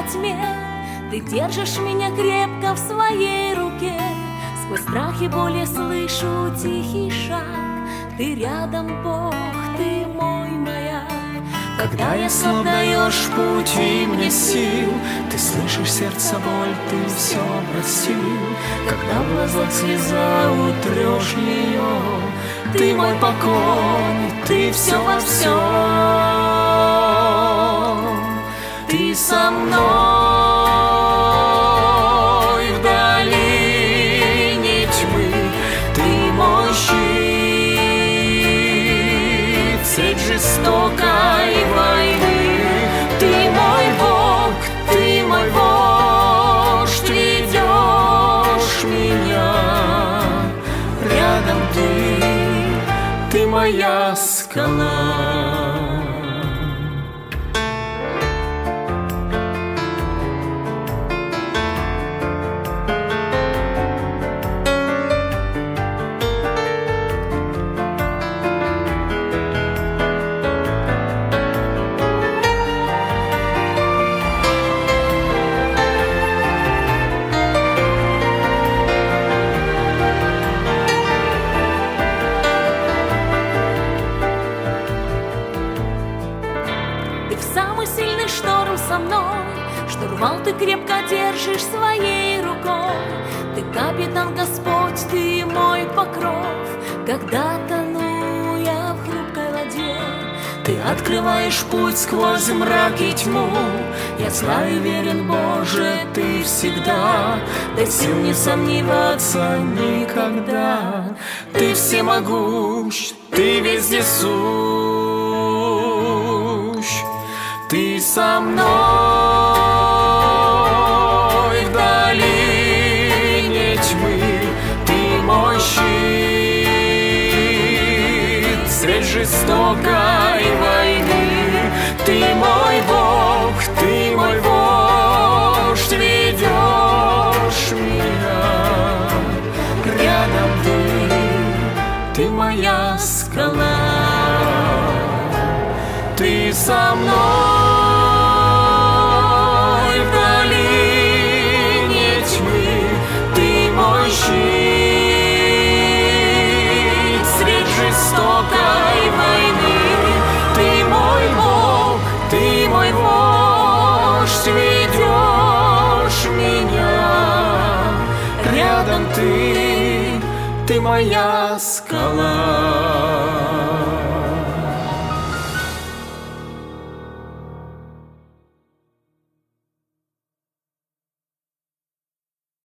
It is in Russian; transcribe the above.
во тьме, ты держишь меня крепко в своей руке. Сквозь страх и боль я слышу тихий шаг. Ты рядом, Бог, ты мой маяк. Когда я слаб, даешь путь и мне сил. Ты слышишь сердце боль, ты все простил. Когда в глазах слеза, утрешь ее. Ты мой покой, ты все во всем. Ты со мной в долине тьмы. Ты мой щит в средь жестокой войны. Ты мой Бог, ты мой вождь, ведешь меня. Рядом ты моя скала. Самый сильный шторм со мной, штурвал ты крепко держишь своей рукой. Ты капитан, Господь, ты мой покров. Когда тону я в хрупкой воде, ты открываешь путь сквозь мрак и тьму. Я знаю, верен, Боже, ты всегда. Дай сил не сомневаться никогда. Ты всемогущ, ты вездесущ. Ты со мной в долине тьмы. Ты мой щит средь жестокой войны. Ты мой Бог, ты мой вождь, ведешь меня. Рядом ты моя скала. Ты со мной в долине тьмы. Ты мой щит средь жестокой войны. Ты мой Бог, ты мой вождь, ведешь меня. Рядом ты моя скала.